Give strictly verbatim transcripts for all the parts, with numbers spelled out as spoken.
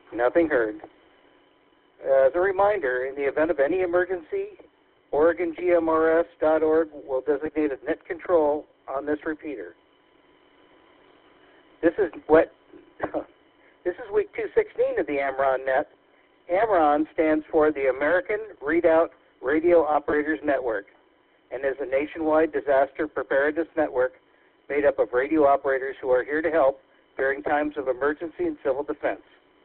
Nothing heard. As a reminder, in the event of any emergency, Oregon G M R S dot org will designate a net control on this repeater. This is what this is week two sixteen of the AMRON net. AMRON stands for the American Readout Radio Operators Network and is a nationwide disaster preparedness network made up of radio operators who are here to help during times of emergency and civil defense.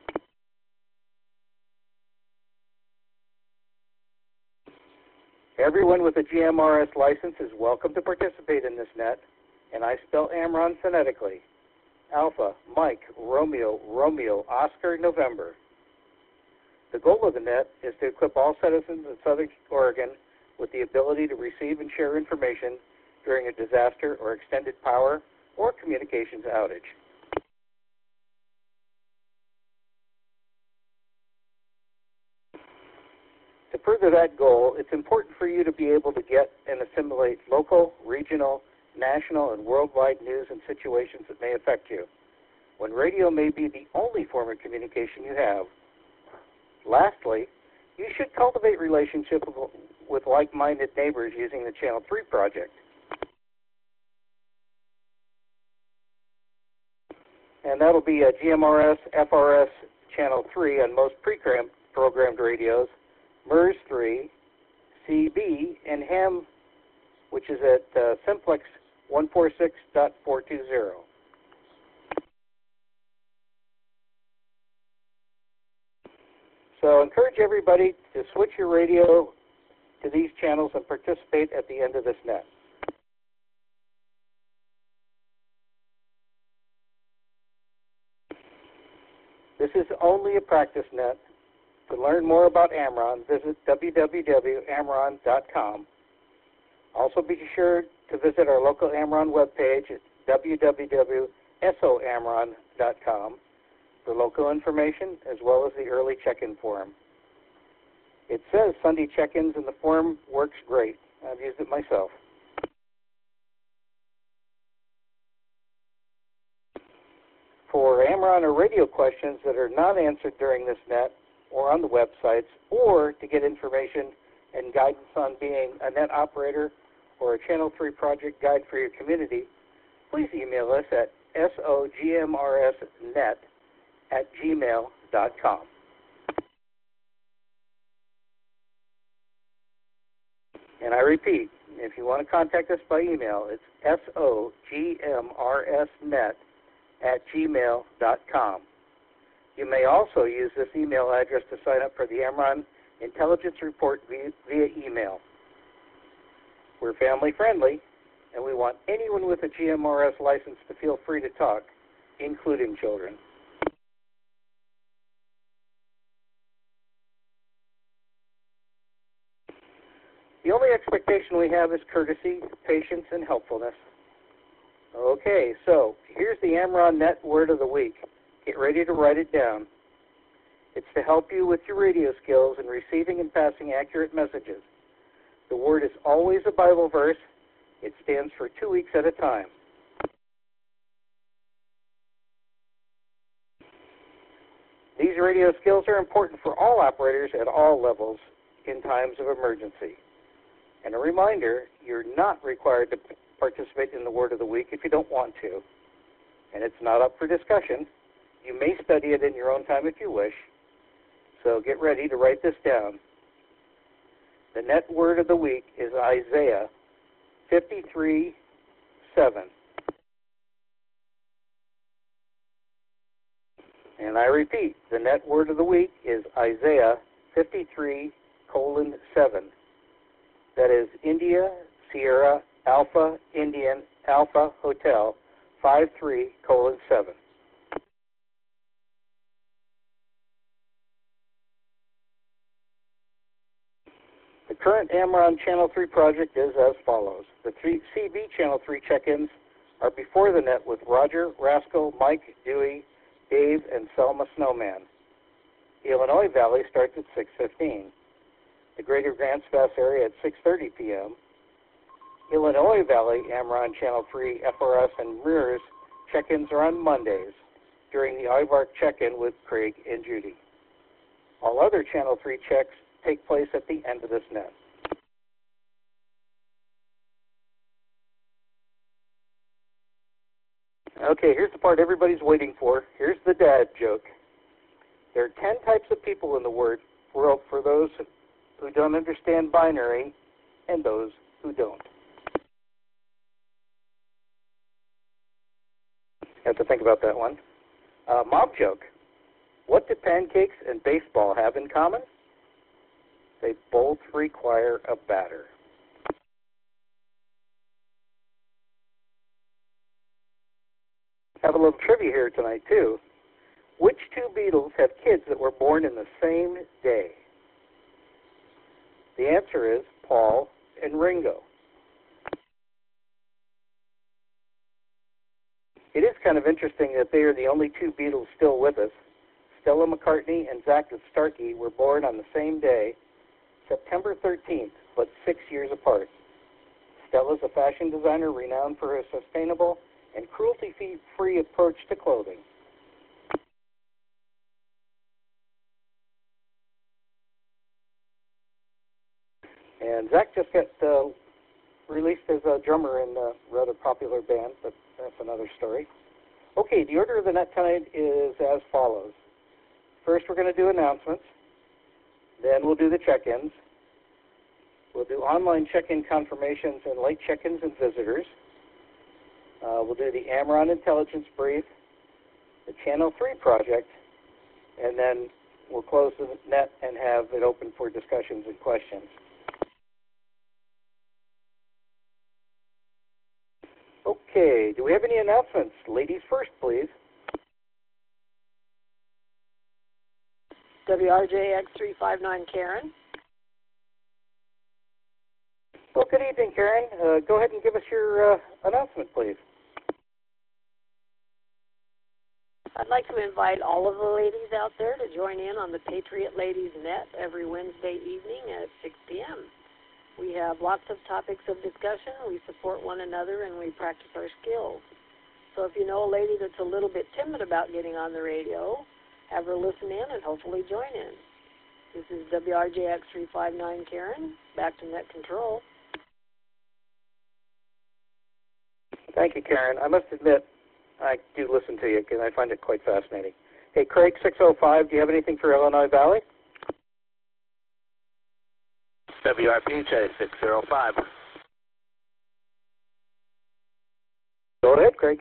Everyone with a G M R S license is welcome to participate in this net, and I spell AMRON phonetically. Alpha, Mike, Romeo, Romeo, Oscar, November. The goal of the net is to equip all citizens of Southern Oregon with the ability to receive and share information during a disaster or extended power or communications outage. To further that goal, it's important for you to be able to get and assimilate local, regional, national, and worldwide news and situations that may affect you, when radio may be the only form of communication you have. Lastly, you should cultivate relationships with like-minded neighbors using the Channel three project. And that'll be a G M R S, F R S Channel three on most pre-programmed radios, M E R S three, C B, and ham, which is at uh, simplex one forty-six dot four twenty. So encourage everybody to switch your radio to these channels and participate at the end of this net. This is only a practice net. To learn more about AMRON, visit w w w dot amron dot com. Also be sure to visit our local AMRON webpage at w w w dot so amron dot com for local information as well as the early check-in form. It says Sunday check-ins and the form works great. I've used it myself. For AMRON or radio questions that are not answered during this net or on the websites, or to get information and guidance on being a net operator or a Channel three project guide for your community, please email us at sogmrsnet at gmail dot com. And I repeat, if you want to contact us by email, it's sogmrsnet at gmail dot com. You may also use this email address to sign up for the AMRON Intelligence Report via, via email. We're family friendly, and we want anyone with a G M R S license to feel free to talk, including children. The only expectation we have is courtesy, patience, and helpfulness. Okay, so here's the AMRON Net Word of the Week. Get ready to write it down. It's to help you with your radio skills in receiving and passing accurate messages. The word is always a Bible verse. It stands for two weeks at a time. These radio skills are important for all operators at all levels in times of emergency. And a reminder, you're not required to participate in the Word of the Week if you don't want to. And it's not up for discussion. You may study it in your own time if you wish. So get ready to write this down. The net word of the week is Isaiah fifty-three seven. And I repeat, the net word of the week is Isaiah fifty-three colon seven. That is India, Sierra, Alpha, Indian, Alpha, Hotel, five three colon seven. The current AMRON Channel three project is as follows. The C B Channel three check-ins are before the net with Roger, Rascal, Mike, Dewey, Dave, and Selma Snowman. The Illinois Valley starts at six fifteen. The Greater Grants Pass area at six thirty p m Illinois Valley AMRON Channel three, F R S, and M E R S check-ins are on Mondays. during the I V A R C check-in with Craig and Judy. All other Channel three checks take place at the end of this net. Okay, here's the part everybody's waiting for. Here's the dad joke. There are ten types of people in the word world for those who don't understand binary and those who don't. Have to think about that one. Uh, mob joke. What do pancakes and baseball have in common? They both require a batter. Have a little trivia here tonight, too. Which two Beatles have kids that were born in the same day? The answer is Paul and Ringo. It is kind of interesting that they are the only two Beatles still with us. Stella McCartney and Zach Starkey were born on the same day, September thirteenth, but six years apart. Stella's a fashion designer renowned for her sustainable and cruelty-free approach to clothing. And Zach just got uh, released as a drummer in a rather popular band, but that's another story. Okay, the order of the net tonight is as follows. First, we're going to do announcements. Then we'll do the check-ins. We'll do online check-in confirmations and late check-ins and visitors. Uh, we'll do the Amron Intelligence Brief, the Channel three project, and then we'll close the net and have it open for discussions and questions. Okay, do we have any announcements? Ladies first, please. W R J X three five nine, Karen. Well, good evening, Karen. Uh, go ahead and give us your uh, announcement, please. I'd like to invite all of the ladies out there to join in on the Patriot Ladies Net every Wednesday evening at six p m We have lots of topics of discussion, we support one another, and we practice our skills. So if you know a lady that's a little bit timid about getting on the radio, have her listen in and hopefully join in. This is W R J X three five nine, Karen, back to Net Control. Thank you, Karen. I must admit, I do listen to you because I find it quite fascinating. Hey, Craig, six oh five, do you have anything for Illinois Valley? W R P J six oh five. Go ahead, Craig.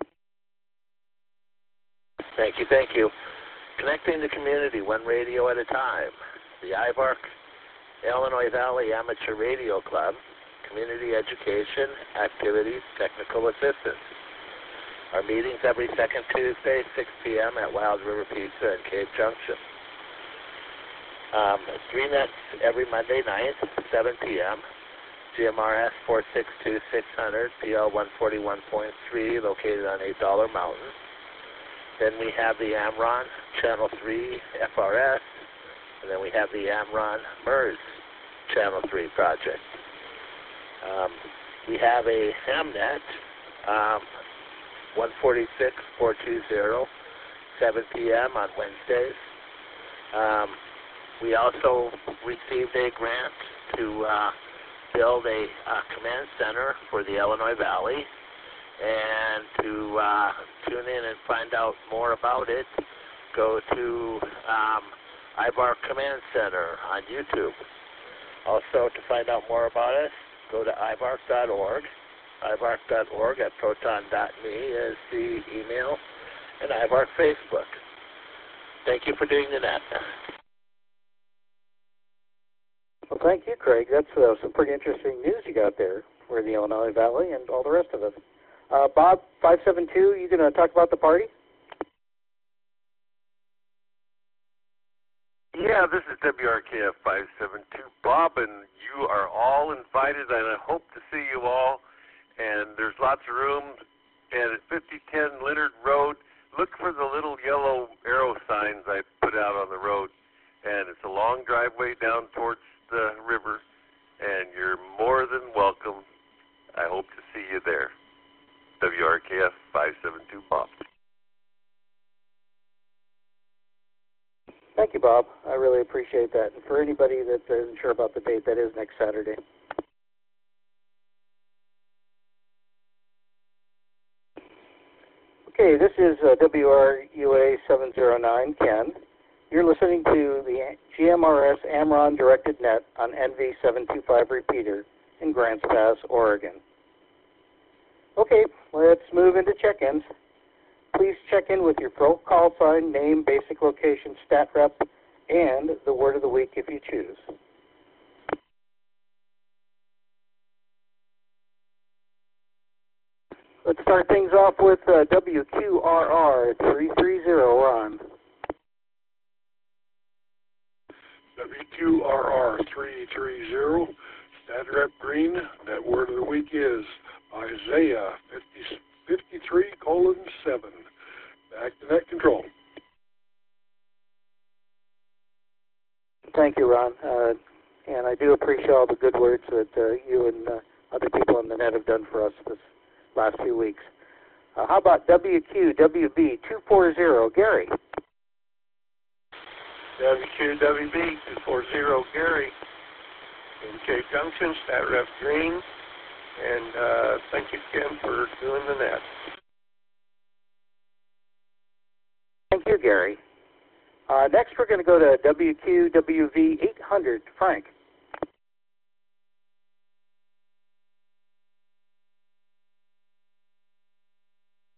Thank you, thank you. Connecting the community one radio at a time. The I V A R C Illinois Valley Amateur Radio Club, Community Education, Activities, Technical Assistance. Our meetings every second Tuesday, six p m at Wild River Pizza in Cave Junction. Um, three nets every Monday night, seven p m G M R S four six two six hundred, P L one forty-one point three, located on eight dollar Mountain. Then we have the Amron Channel three F R S, and then we have the Amron M E R S Channel three project. Um, we have a Hamnet, um, one forty-six four twenty, seven p m on Wednesdays. Um, we also received a grant to uh, build a uh, command center for the Illinois Valley, and to uh, tune in and find out more about it, go to um, I V A R Command Center on YouTube. Also, to find out more about us, go to I V A R C dot org. I V A R C dot org at proton dot me is the email, and I V A R C Facebook. Thank you for doing the net. Well, thank you, Craig. That's uh, some pretty interesting news you got there for the Illinois Valley and all the rest of us. Uh, Bob, five seven two, you going to talk about the party? Yeah, this is W R K F five seven two, Bob, and you are all invited, and I hope to see you all. And there's lots of room. And at fifty ten Leonard Road, look for the little yellow arrow signs I put out on the road. And it's a long driveway down towards the river, and you're more than welcome. I hope to see you there. W R K F five seven two, Bob. thank you, Bob. I really appreciate that. And for anybody that isn't sure about the date, that is next Saturday. Okay, this is uh, W R U A seven oh nine, Ken. You're listening to the G M R S Amron Directed Net on N V seven two five repeater in Grants Pass, Oregon. Okay, let's move into check-ins. Please check in with your full call sign, name, basic location, stat rep, and the word of the week if you choose. Let's start things off with uh, W Q R R three three zero, Ron. W Q R R three three zero, Stat Rep Green. That word of the week is Isaiah fifty-three colon seven. Back to net control. Thank you, Ron. Uh, and I do appreciate all the good words that uh, you and uh, other people on the net have done for us this last few weeks. Uh, how about W Q W B two four zero, Gary? W Q W B two four zero, Gary, in Cape Junction, Stat Rep Green, and uh, thank you, Ken, for doing the net. Thank you, Gary. Uh, next, we're going to go to W Q W V eight hundred, Frank.